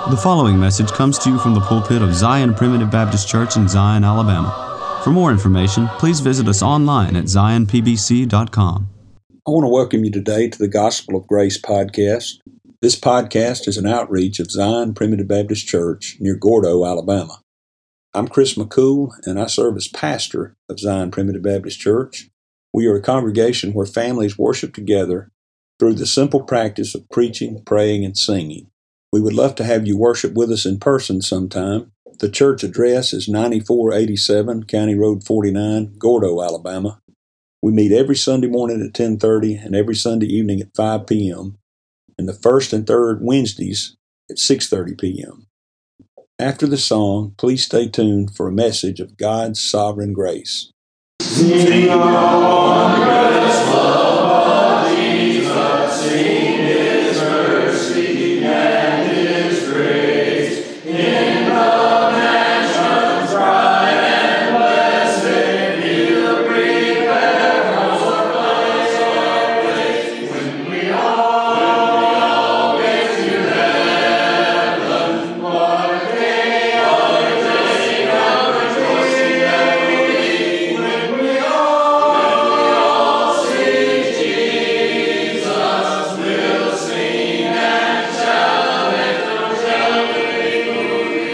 The following message comes to you from the pulpit of Zion Primitive Baptist Church in Zion, Alabama. For more information, please visit us online at zionpbc.com. I want to welcome you today to the Gospel of Grace podcast. This podcast is an outreach of Zion Primitive Baptist Church near Gordo, Alabama. I'm Chris McCool, and I serve as pastor of Zion Primitive Baptist Church. We are a congregation where families worship together through the simple practice of preaching, praying, and singing. We would love to have you worship with us in person sometime. The church address is 9487 County Road 49, Gordo, Alabama. We meet every Sunday morning at 10:30 and every Sunday evening at 5 p.m. and the first and third Wednesdays at 6:30 p.m. After the song, please stay tuned for a message of God's sovereign grace. Sing on, grace, love of Jesus, sing His mercy and His grace. In the mansions bright and blessed, He'll prepare for place of grace. When we all get to heaven, what a day of rejoicing that will be. When we all sing Jesus, we'll sing and shout and shout victory.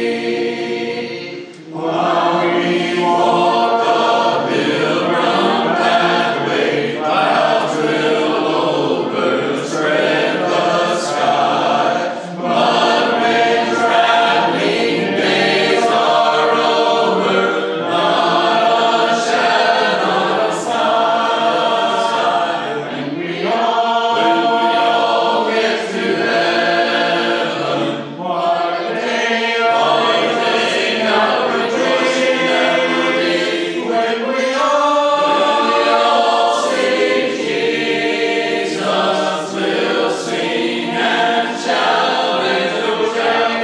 While we walk the pilgrim pathway, clouds will overspread the sky. But when traveling days are over, not a shadow of sight. When we all get to heaven, what a day of rejoicing that will be. When we all sing Jesus, we'll sing and shout and shout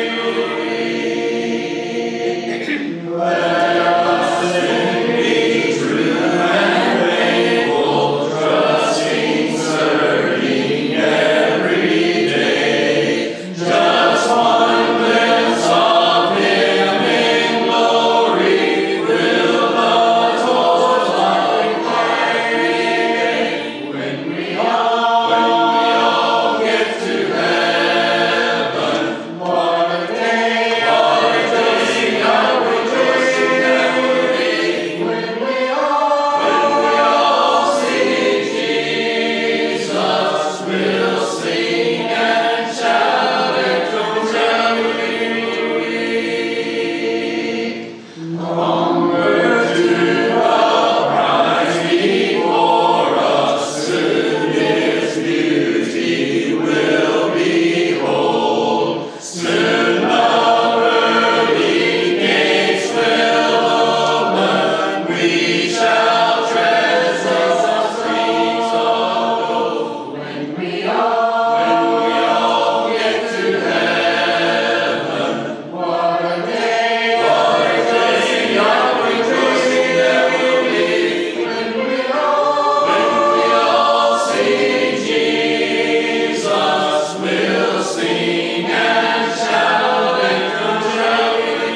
victory. Let us then be true and faithful, trusting, serving every day. Just one glimpse of Him in glory will the toil regain. When we all get to heaven, what a day of rejoicing that will be. When we all sing Jesus, we'll sing and shout and shout victory. Onward to the prize before us, soon His beauty will behold. Soon the pearly gates will open, we shall treasure the streets of gold. When we all get to heaven, what a day of rejoicing there will be. When we all sing Jesus, we'll sing and shout and shout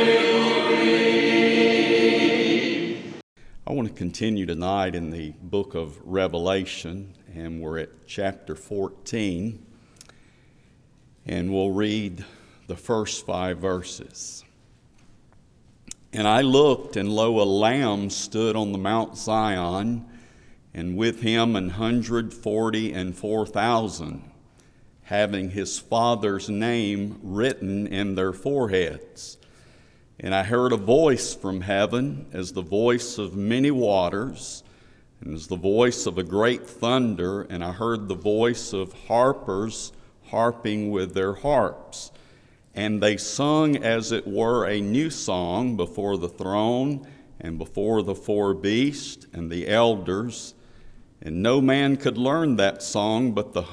victory. I want to continue tonight in the book of Revelation, and we're at chapter 14, and we'll read the first 5 verses. And I looked, and lo, a Lamb stood on the Mount Zion, and with him 144,000, having his Father's name written in their foreheads. And I heard a voice from heaven, as the voice of many waters, and as the voice of a great thunder, and I heard the voice of harpers harping with their harps. And they sung as it were a new song before the throne and before the 4 beasts and the elders. And no man could learn that song but the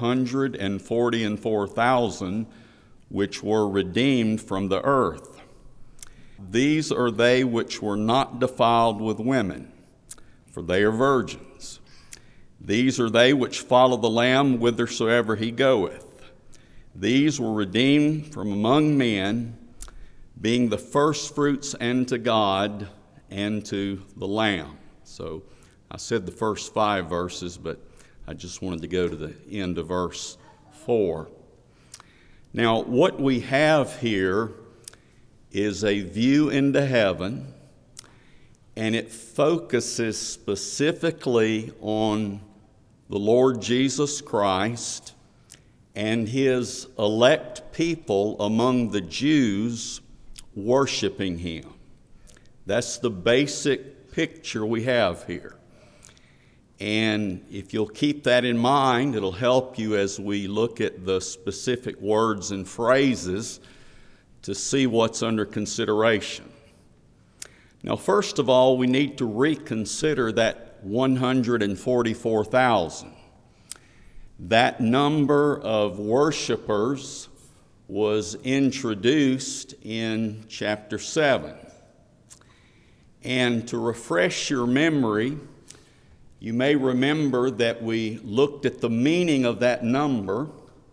144,000 which were redeemed from the earth. These are they which were not defiled with women, for they are virgins. These are they which follow the Lamb whithersoever he goeth. These were redeemed from among men, being the firstfruits unto God and to the Lamb. So I said the first 5 verses, but I just wanted to go to the end of verse 4. Now, what we have here is a view into heaven, and it focuses specifically on the Lord Jesus Christ and his elect people among the Jews worshiping him. That's the basic picture we have here. And if you'll keep that in mind, it'll help you as we look at the specific words and phrases to see what's under consideration. Now, first of all, we need to reconsider that 144,000. That number of worshipers was introduced in chapter 7. And to refresh your memory, you may remember that we looked at the meaning of that number.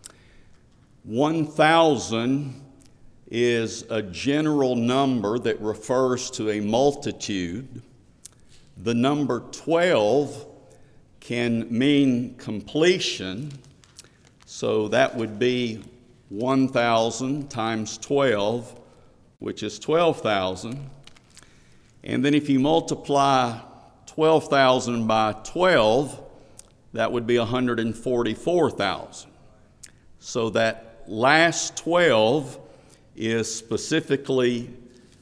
1,000 is a general number that refers to a multitude. The number 12 can mean completion, so that would be 1,000 times 12, which is 12,000. And then if you multiply 12,000 by 12, that would be 144,000. So that last 12 is specifically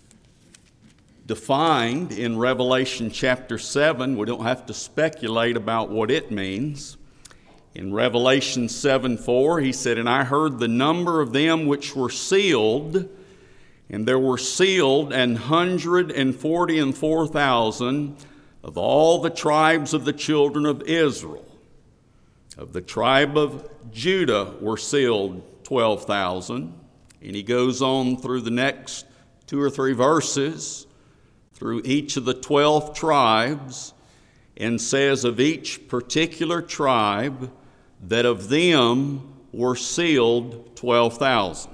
defined in Revelation chapter 7. We don't have to speculate about what it means. In Revelation 7:4, he said, "And I heard the number of them which were sealed, and there were sealed 144,000 of all the tribes of the children of Israel. Of the tribe of Judah were sealed 12,000. And he goes on through the next 2 or 3 verses, through each of the 12 tribes, and says of each particular tribe that of them were sealed 12,000.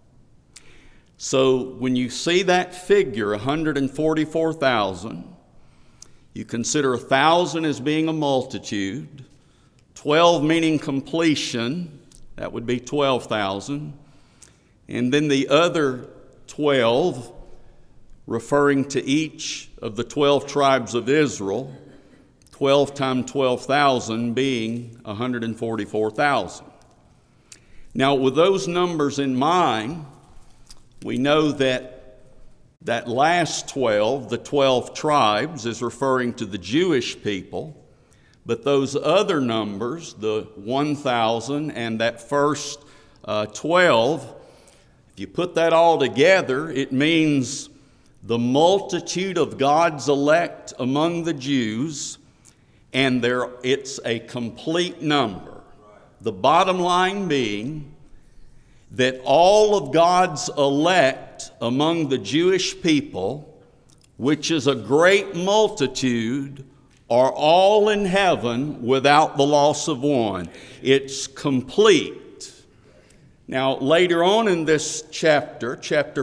So when you see that figure, 144,000, you consider 1,000 as being a multitude, 12 meaning completion, that would be 12,000, and then the other 12 referring to each of the 12 tribes of Israel, 12 times 12,000 being 144,000. Now, with those numbers in mind, we know that that last 12, the 12 tribes, is referring to the Jewish people, but those other numbers, the 1,000 and that first 12, if you put that all together, it means the multitude of God's elect among the Jews, and it's a complete number. The bottom line being that all of God's elect among the Jewish people, which is a great multitude, are all in heaven without the loss of one. It's complete. Now, later on in this chapter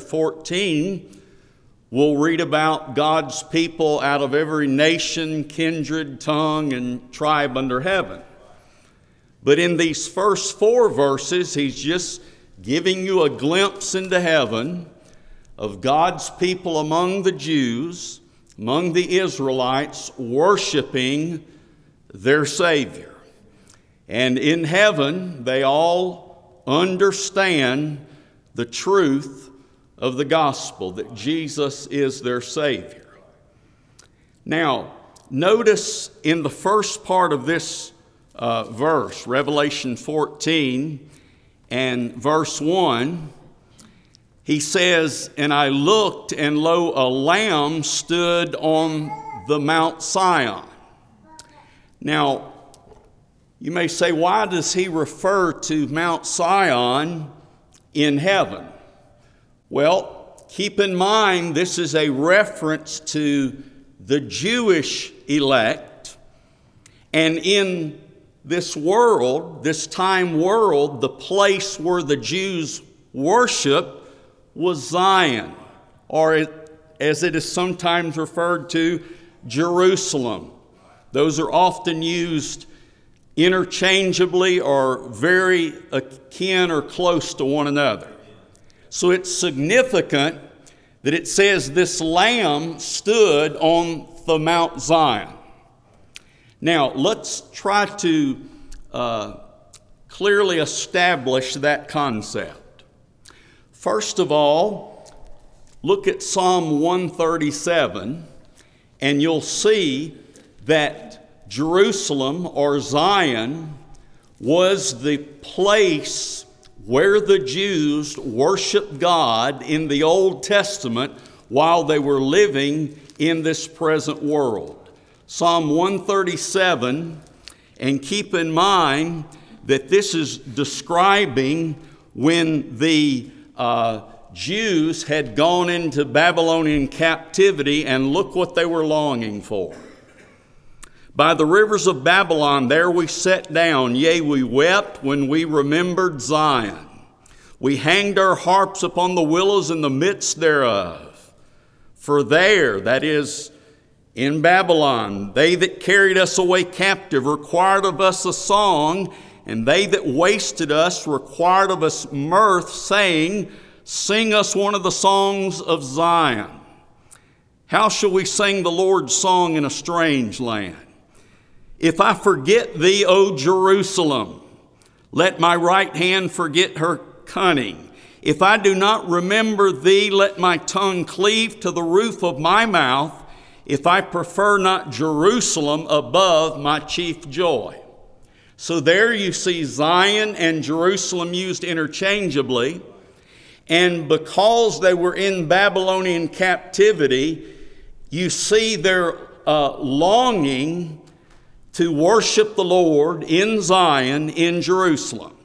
14, we'll read about God's people out of every nation, kindred, tongue, and tribe under heaven. But in these first 4 verses, he's just giving you a glimpse into heaven of God's people among the Jews, among the Israelites, worshiping their Savior. And in heaven, they all understand the truth of the gospel, that Jesus is their Savior. Now, notice in the first part of this verse, Revelation 14 and verse 1, he says, "And I looked, and lo, a lamb stood on the Mount Sion." Now, you may say, why does he refer to Mount Sion in heaven? Well, keep in mind, this is a reference to the Jewish elect. And in this world, this time world, the place where the Jews worship was Zion, or as it is sometimes referred to, Jerusalem. Those are often used interchangeably or very akin or close to one another. So it's significant that it says this lamb stood on the Mount Zion. Now, let's try to clearly establish that concept. First of all, look at Psalm 137, and you'll see that Jerusalem or Zion was the place where the Jews worshiped God in the Old Testament while they were living in this present world. Psalm 137, and keep in mind that this is describing when the Jews had gone into Babylonian captivity, and look what they were longing for. By the rivers of Babylon, there we sat down, yea, we wept when we remembered Zion. We hanged our harps upon the willows in the midst thereof. For there, that is, in Babylon, they that carried us away captive required of us a song, and they that wasted us required of us mirth, saying, sing us one of the songs of Zion. How shall we sing the Lord's song in a strange land? If I forget thee, O Jerusalem, let my right hand forget her cunning. If I do not remember thee, let my tongue cleave to the roof of my mouth, if I prefer not Jerusalem above my chief joy. So there you see Zion and Jerusalem used interchangeably, and because they were in Babylonian captivity, you see their longing to worship the Lord in Zion, in Jerusalem.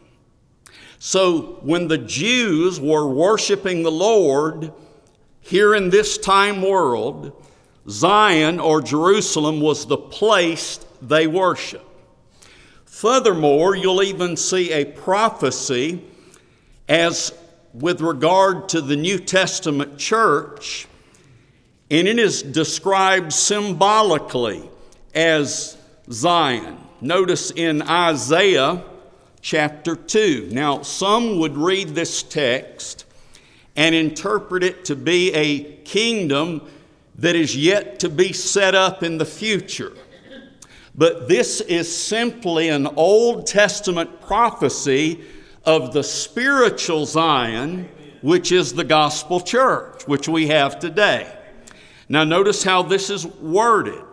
So when the Jews were worshiping the Lord here in this time world, Zion or Jerusalem was the place they worshiped. Furthermore, you'll even see a prophecy as with regard to the New Testament church, and it is described symbolically as Zion. Notice in Isaiah chapter 2. Now, some would read this text and interpret it to be a kingdom that is yet to be set up in the future. But this is simply an Old Testament prophecy of the spiritual Zion, which is the gospel church, which we have today. Now notice how this is worded.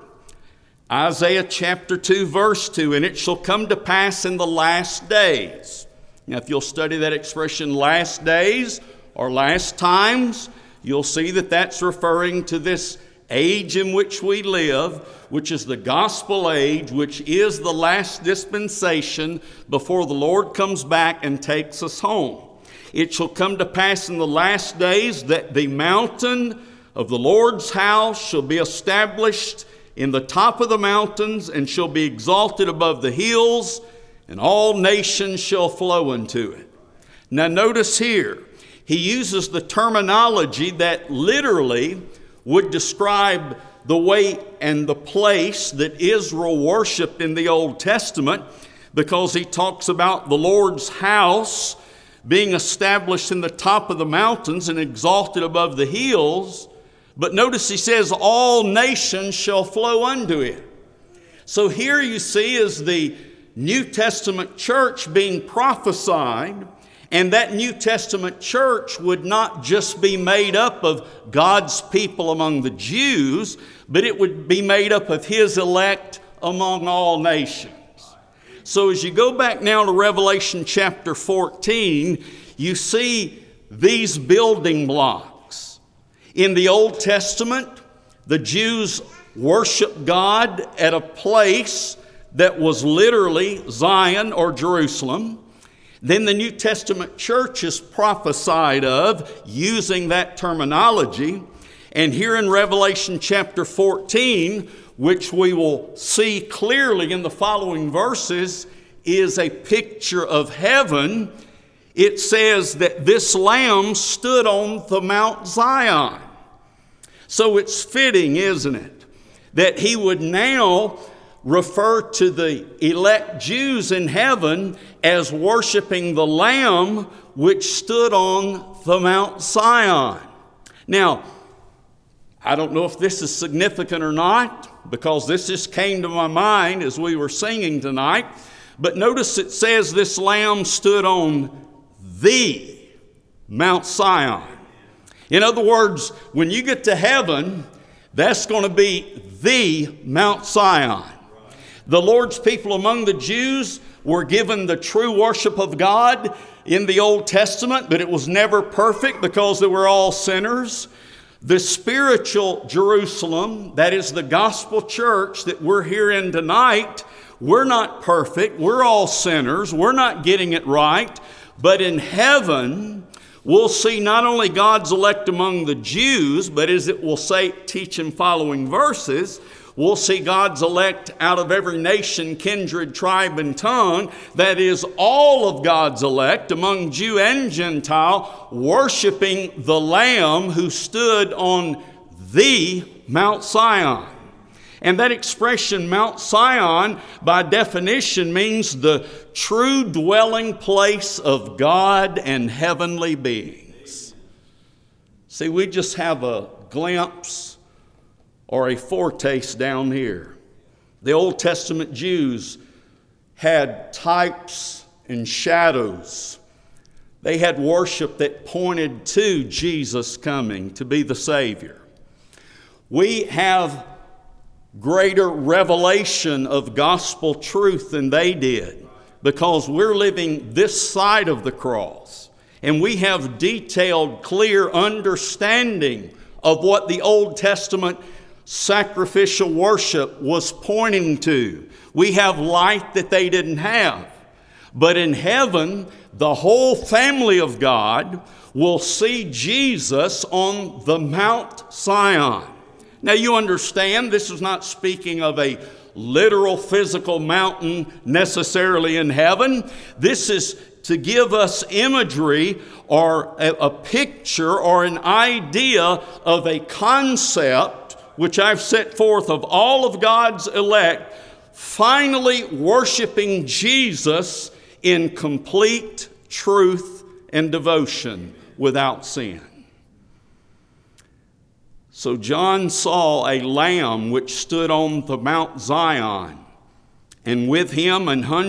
Isaiah chapter 2, verse 2, and it shall come to pass in the last days. Now if you'll study that expression, last days or last times, you'll see that that's referring to this age in which we live, which is the gospel age, which is the last dispensation before the Lord comes back and takes us home. It shall come to pass in the last days that the mountain of the Lord's house shall be established in the top of the mountains and shall be exalted above the hills, and all nations shall flow into it. Now notice here, he uses the terminology that literally would describe the way and the place that Israel worshiped in the Old Testament, because he talks about the Lord's house being established in the top of the mountains and exalted above the hills. But notice he says, all nations shall flow unto it. So here you see is the New Testament church being prophesied, and that New Testament church would not just be made up of God's people among the Jews, but it would be made up of His elect among all nations. So as you go back now to Revelation chapter 14, you see these building blocks. In the Old Testament, the Jews worshiped God at a place that was literally Zion or Jerusalem. Then the New Testament church is prophesied of using that terminology. And here in Revelation chapter 14, which we will see clearly in the following verses, is a picture of heaven, it says that this lamb stood on the Mount Zion. So it's fitting, isn't it, that he would now refer to the elect Jews in heaven as worshiping the Lamb which stood on the Mount Zion. Now, I don't know if this is significant or not, because this just came to my mind as we were singing tonight. But notice it says this lamb stood on the Mount Zion. In other words, when you get to heaven, that's going to be the Mount Zion. The Lord's people among the Jews were given the true worship of God in the Old Testament, but it was never perfect because they were all sinners. The spiritual Jerusalem, that is the gospel church that we're here in tonight, we're not perfect. We're all sinners. We're not getting it right. But in heaven, we'll see not only God's elect among the Jews, but as it will say, teach in following verses, we'll see God's elect out of every nation, kindred, tribe, and tongue. That is, all of God's elect among Jew and Gentile, worshiping the Lamb who stood on the Mount Zion. And that expression, Mount Zion, by definition means the true dwelling place of God and heavenly beings. See, we just have a glimpse or a foretaste down here. The Old Testament Jews had types and shadows. They had worship that pointed to Jesus coming to be the Savior. We have greater revelation of gospel truth than they did, because we're living this side of the cross, and we have detailed, clear understanding of what the Old Testament sacrificial worship was pointing to. We have light that they didn't have. But in heaven, the whole family of God will see Jesus on the Mount Zion. Now you understand, this is not speaking of a literal physical mountain necessarily in heaven. This is to give us imagery or a picture or an idea of a concept which I've set forth of all of God's elect finally worshiping Jesus in complete truth and devotion without sin. So John saw a lamb which stood on the Mount Zion, and with him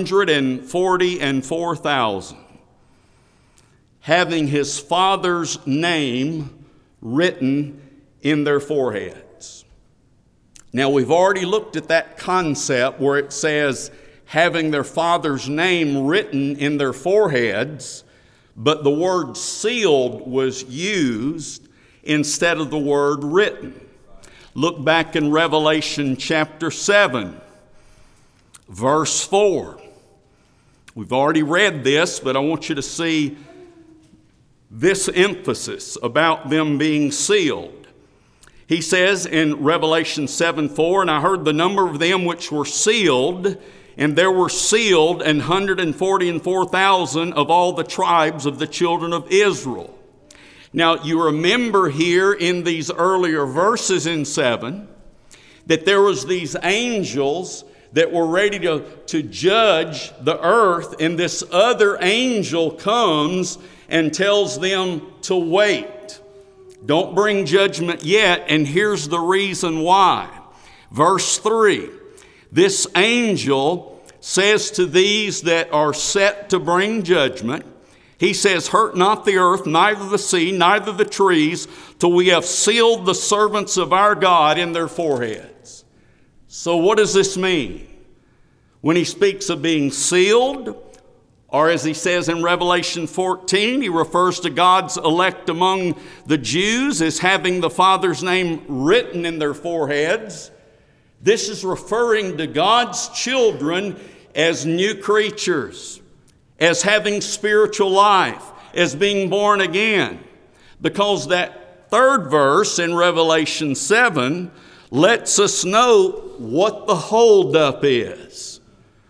144,000, having his Father's name written in their foreheads. Now we've already looked at that concept where it says having their Father's name written in their foreheads, but the word sealed was used instead of the word written. Look back in Revelation chapter 7, verse 4. We've already read this, but I want you to see this emphasis about them being sealed. He says in Revelation 7:4, and I heard the number of them which were sealed, and there were sealed 144,000 of all the tribes of the children of Israel. Now, you remember here in these earlier verses in 7 that there was these angels that were ready to judge the earth, and this other angel comes and tells them to wait. Don't bring judgment yet, and here's the reason why. Verse 3, this angel says to these that are set to bring judgment, he says, hurt not the earth, neither the sea, neither the trees, till we have sealed the servants of our God in their foreheads. So what does this mean? When he speaks of being sealed, or as he says in Revelation 14, he refers to God's elect among the Jews as having the Father's name written in their foreheads. This is referring to God's children as new creatures, as having spiritual life, as being born again. Because that third verse in Revelation 7 lets us know what the holdup is.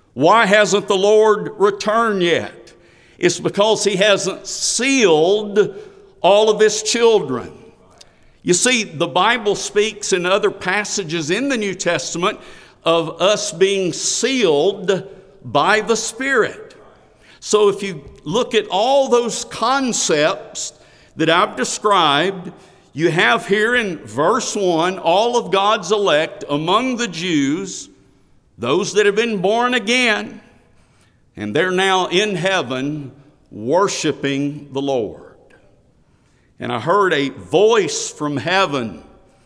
Why hasn't the Lord returned yet? It's because He hasn't sealed all of His children. You see, the Bible speaks in other passages in the New Testament of us being sealed by the Spirit. So if you look at all those concepts that I've described, you have here in verse 1, all of God's elect among the Jews, those that have been born again, and they're now in heaven worshiping the Lord. And I heard a voice from heaven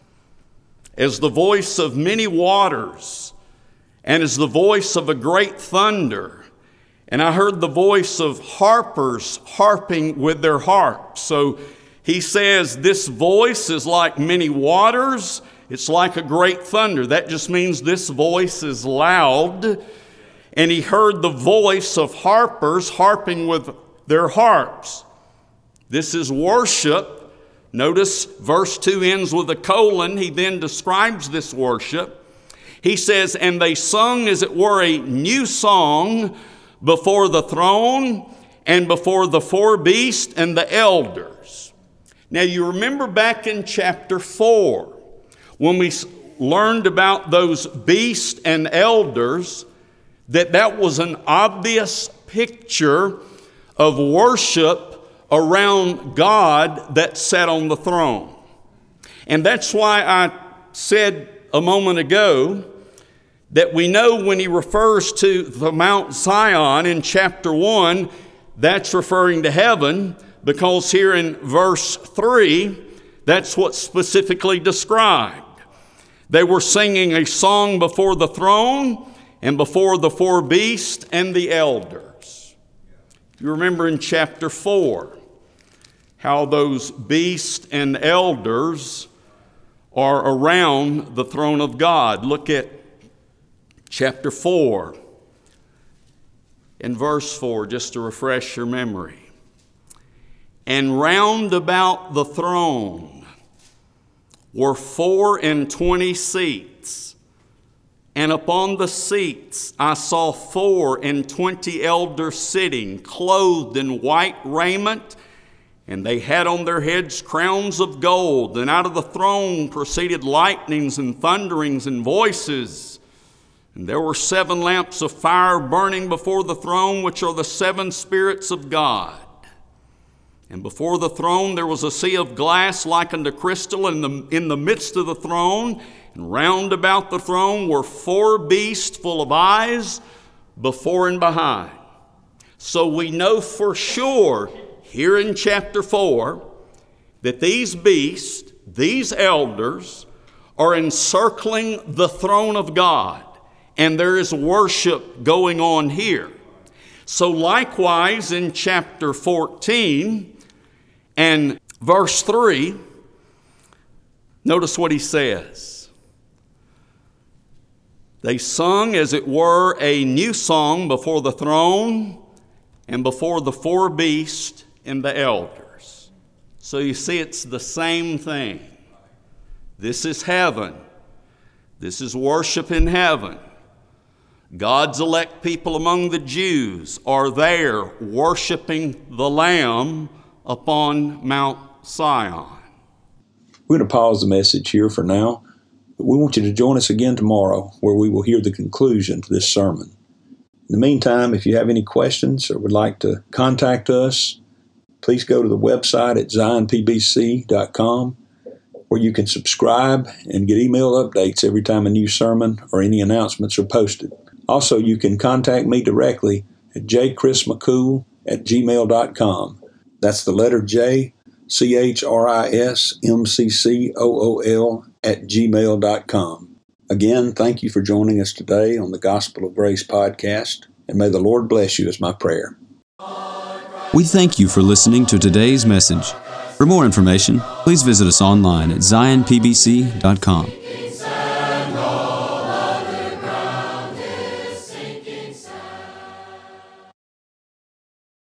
as the voice of many waters and as the voice of a great thunder. And I heard the voice of harpers harping with their harps. So he says this voice is like many waters. It's like a great thunder. That just means this voice is loud. And he heard the voice of harpers harping with their harps. This is worship. Notice verse 2 ends with a colon. He then describes this worship. He says, and they sung as it were a new song before the throne and before the four beasts and the elders. Now you remember back in chapter 4 when we learned about those beasts and elders, that was an obvious picture of worship around God that sat on the throne. And that's why I said a moment ago that we know when he refers to the Mount Zion in chapter 1, that's referring to heaven, because here in verse 3, that's what's specifically described. They were singing a song before the throne and before the four beasts and the elders. You remember in chapter 4 how those beasts and elders are around the throne of God. Look at chapter 4 and verse 4, just to refresh your memory. And round about the throne were 24 seats, and upon the seats I saw 24 elders sitting, clothed in white raiment, and they had on their heads crowns of gold. And out of the throne proceeded lightnings and thunderings and voices. And there were 7 lamps of fire burning before the throne, which are the 7 spirits of God. And before the throne there was a sea of glass like unto crystal in the midst of the throne. And round about the throne were 4 beasts full of eyes before and behind. So we know for sure here in chapter 4 that these beasts, these elders, are encircling the throne of God. And there is worship going on here. So likewise in chapter 14 and verse 3, notice what he says. They sung as it were a new song before the throne and before the 4 beasts and the elders. So you see, it's the same thing. This is heaven. This is worship in heaven. God's elect people among the Jews are there worshiping the Lamb upon Mount Zion. We're going to pause the message here for now, but we want you to join us again tomorrow where we will hear the conclusion to this sermon. In the meantime, if you have any questions or would like to contact us, please go to the website at zionpbc.com where you can subscribe and get email updates every time a new sermon or any announcements are posted. Also, you can contact me directly at jchrismccool@gmail.com. That's the letter J, CHRISMCCOOL@gmail.com. Again, thank you for joining us today on the Gospel of Grace podcast, and may the Lord bless you is my prayer. We thank you for listening to today's message. For more information, please visit us online at zionpbc.com.